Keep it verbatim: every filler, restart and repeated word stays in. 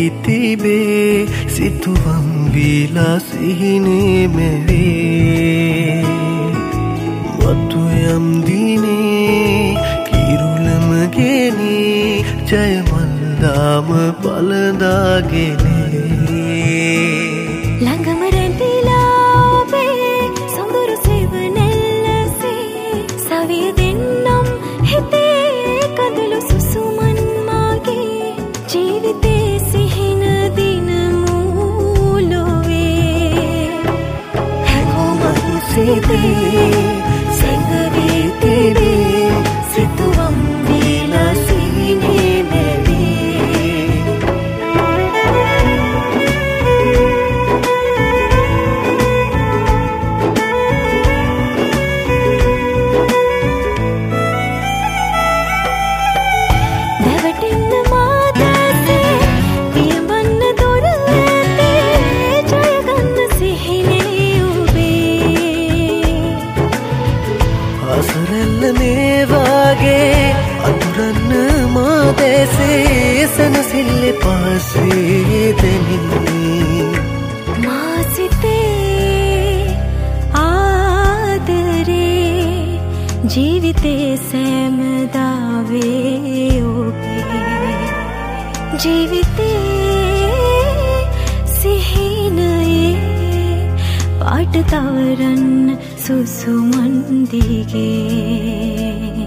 තිබේ සිතුවම් වීලා සිහිනේ මෙවේ වතු යම් දිනේ කිරුළම ගෙනේ ජය මල්දාම පළදාගෙනේ ළඟම රැඳිලා ඔබේ සොඳුරු සෙවණැල්ලසේ සවිය දෙන්නම් හිතේ කඳුළු සුසුමන් මාගේ ජීවිතේ සිහින දිනමු ලොවේ හැඟුමක් සිතේ සැඟවී තිබේ සිතුවම් වීලා සිහිනේ සනසිල්ලෙ පාසේ දෙමින් මා සිතේ ආදරේ ජීවිතේ සෑමදාවේ ඔබේ ජීවිතේ සිහිනයේ පාට තවරන්න සුසුමන් දිගේ